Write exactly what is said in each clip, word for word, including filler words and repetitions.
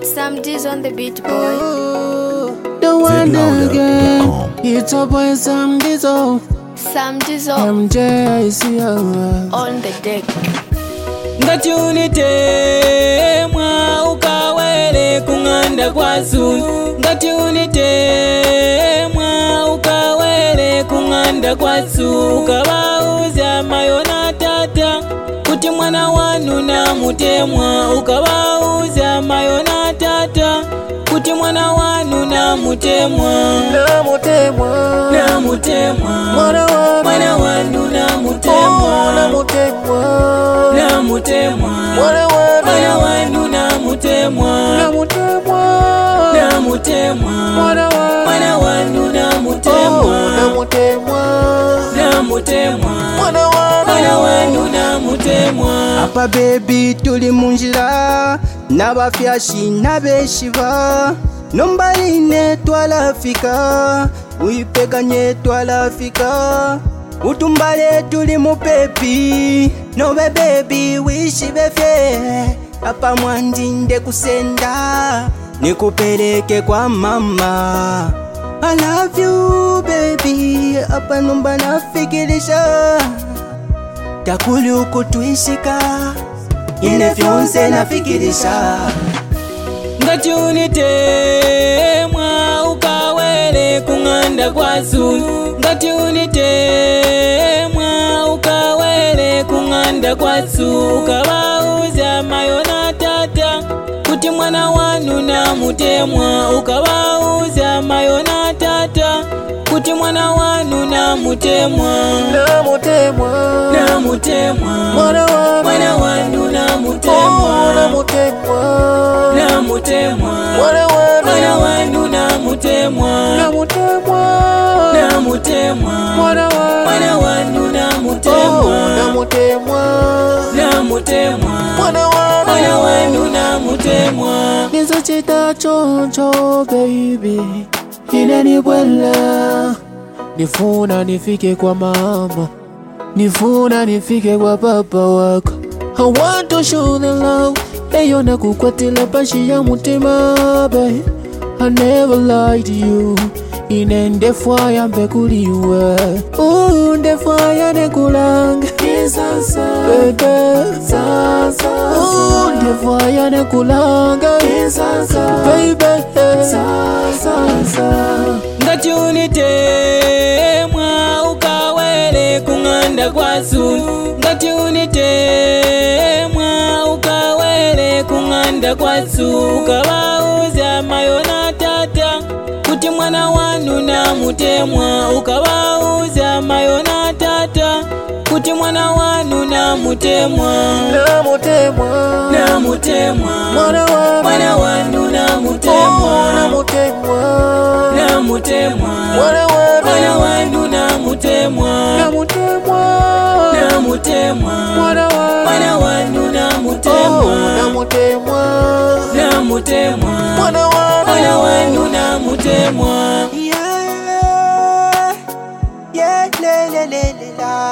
Sam D's on the beat, boy. Oh, the one again. It's a boy Sam Dizzo. Sam Dizzo M J C O on the deck. Ngati unitemwa ukawele kung'anda kwasu. Ngati unitemwa ukawele kung'anda kwasu. Ukabauza mayona tata kuti mwana wanu na mutemwa. Ukabauza mayona tata kuti mwana wanu na mutemwa. Na mutemwa Na mutemwa Mwana wanu Mwana wanu na mutemwa. Na mutemwa Na mutemwa Mwana wanu Mwana wanu na mutemwa. Na mutemwa Na mutemwa Mwana wanu Mwana wanu na mutemwa. Na mutemwa Na mutemwa Mwana wanu Mwana wanu na mutemwa. Apa baby tuli munjira n'abafyashi n'abeshiba nombaline twalafika uyipeganye twalafika utumbale tuli mu baby nobe baby wishibefye apa mwandinde kusenda nikupeleke kwa mama. I love you baby apa nomba nafikirisha takuli uko tuishika ine fyonse nafikirisha. Ngati unitemwa ukawele kung'anda kwasu. Ngati unitemwa ukawele kung'anda kwasu. Ukabauza mayona tata kuti mwana wanu na mutemwa. Ukabauza mayona tata kuti mwana wanu na mutemwa. Na mutemwa Na mutemwa Mwana wanu Mwana wanu na mutemwa. Na mutemwa Na mutemwa Mwana wanu Mwana wanu na mutemwa. Na mutemwa Na mutemwa Mwana wanu Mwana wanu na mutemwa. Na mutemwa Na mutemwa Mwana wanu Mwana wanu na mutemwa. Nizochita choncho baby inanibwela nifuna nifike kwa mama, nifuna nifike kwa baba wako. I want to show the love eyo nakukwatila pashi ya mutima babe. I never lied to you ine ndefwaya mbekuliwe uh, ndefwaya nekulanga isasa bebe sasa uh, ndefwaya nekulanga isasa baby sasa. Ngati unitemwa ukawele kung'anda kwasu. Ngati unitemwa ukawele kung'anda kwasu. Ukabauza mayona tata kuti mwana wanu na mutemwa. Ukabauza mayona tata kuti mwana wanu na mutemwa. Na mutemwa Na mutemwa Mwana wanu Mwana wanu na mutemwa. Na mutemwa Na mutemwa Mwana wanu Mwana wanu na mutemwa. Na mutemwa Na mutemwa Mwana wanu Mwana wanu na mutemwa. Na mutemwa Na mutemwa Mwana wanu Mwana wanu na mutemwa. Yeah, yeah, le, le, le, le, la.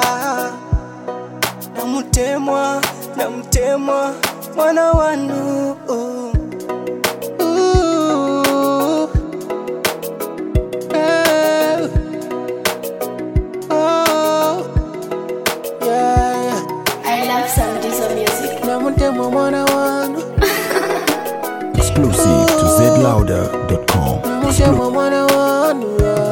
Namutemwa, namutemwa, mwana wanu. Oh. Ooh. Eh. Oh. Yeah, I love Sam Dizzo music. namutemwa mwana wanu. Exclusive to zlouder dot com. Namutemwa mwana wanu.